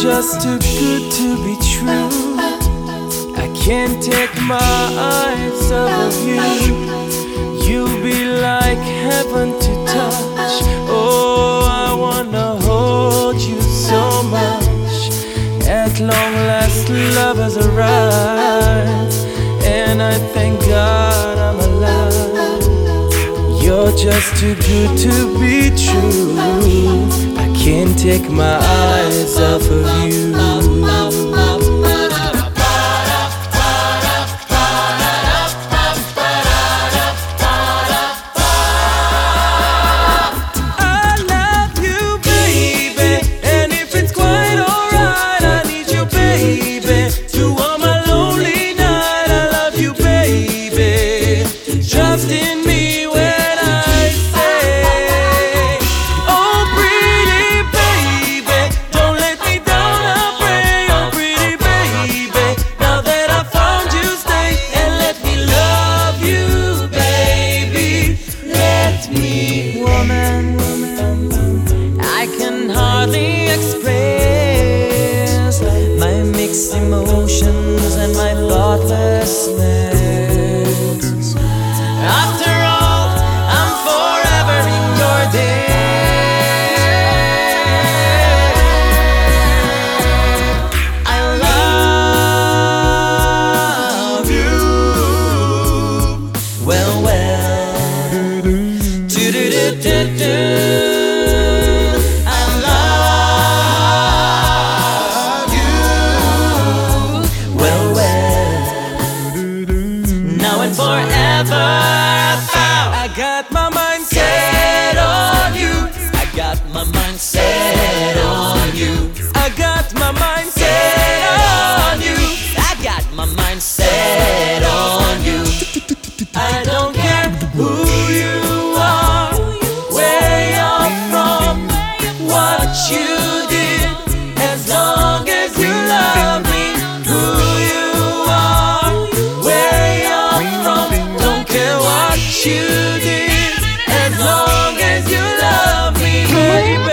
just too good to be true. I can't take my eyes off of you. You'll be like heaven to touch. Oh, I wanna hold you so much. At long last, love has arrived, and I thank God I'm alive. You're just too good to be true. I can't take my eyes off of you. Trust in me when I say, oh pretty baby, don't let me down, I pray. Oh pretty baby, now that I found you, stay and let me love you, baby. Let me, woman, I can hardly express my mixed emotions and my thoughtlessness. After all, I'm forever in your debt. I love you. Well, do-do-do-do-do. I love you. Well, now and forever. I got my mind set on you. I got my mind set on you. I got my mind set on you. I got my mind set on you. I don't care who you are, where you're from, what you did, as long as you love me. Who you are, where you're from, don't care what you did, as long as you love me, baby.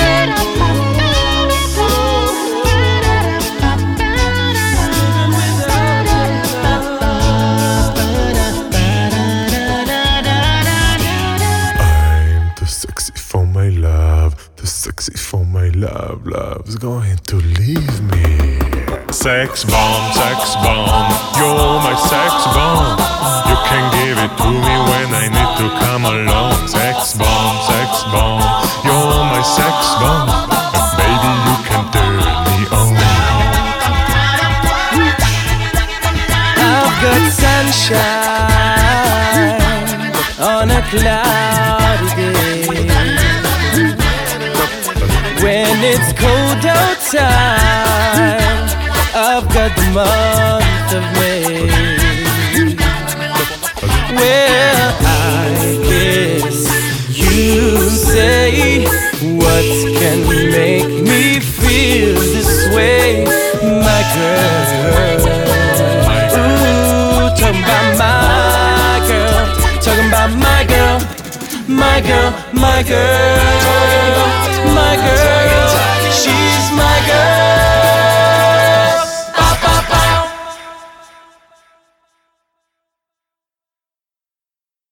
I'm too sexy for my love, too sexy for my love. Love's going to leave me. Sex bomb, you're my sex bomb. You can give it to me when I need to come along. Sex bomb, you're my sex bomb. Baby, you can turn me on. I've got sunshine on a cloudy day. When it's cold outside, I've got the month of May. Well, I guess you say, what can make me feel this way, my girl? Ooh, talking about my girl, talking about my girl, my girl, my girl, my girl. She's my girl.